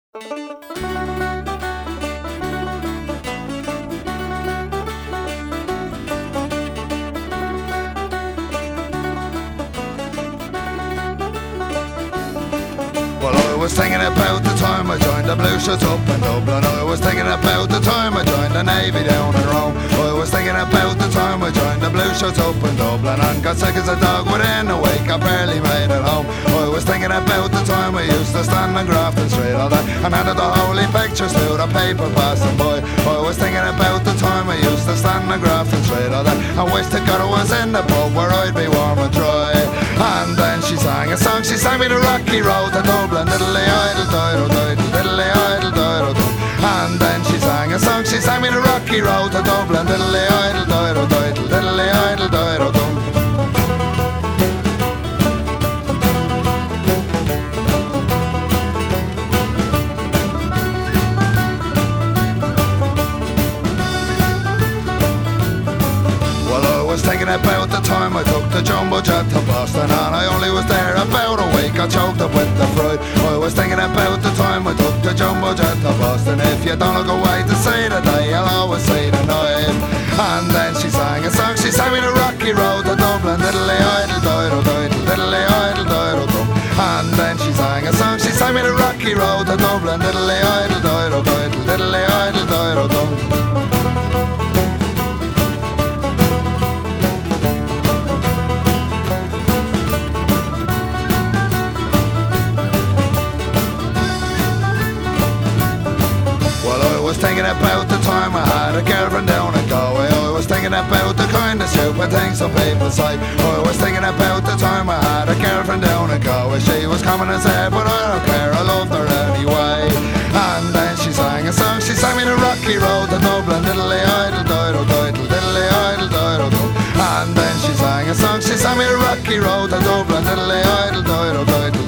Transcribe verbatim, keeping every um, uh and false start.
Well, I was thinking about the time I joined the Blue Shirts up in Dublin. I was thinking about the time I joined the Navy down in Rome. I was thinking about the time I joined the Blue Shirts up in Dublin and got sick as a dog within a week. I barely made it home. I was thinking about the time I used to stand on Grafton Street all day and handed the holy pictures to the people passing by. I was thinking about the time I used to stand on Grafton Street all day and wish to God I was in the pub where I'd be warm and dry. And then she sang a song, she sang me the Rocky Road to Dublin, diddly idle diddle diddle, diddly idle diddle diddle. And then she sang a song, she sang me the Rocky Road to Dublin, diddly idle diddle diddle, diddly idle diddle diddle. I was thinking about the time I took the jumbo jet to Boston and I only was there about a week, I choked up with the fright. I was thinking about the time I took the jumbo jet to Boston. If you don't look away to see the day, you'll always see the night. And then she sang a song, she sang me the Rocky Road to Dublin, diddly idle diddle diddle, diddly idle diddle diddle. And then she sang a song, she sang me the Rocky Road to Dublin, diddly idle diddle diddle, diddly idle diddle diddle. I was thinking about the time I had a girlfriend down in Galway. I was thinking about the kind of stupid things some people say. I was thinking about the time I had a girlfriend down in Galway. She was coming and said, but I don't care, I loved her anyway. And then she sang a song, she sang me the Rocky Road to Dublin, diddly idle diddle diddle, diddly idle diddle diddle. And then she sang a song, she sang me the Rocky Road to Dublin, diddly idle diddle diddle.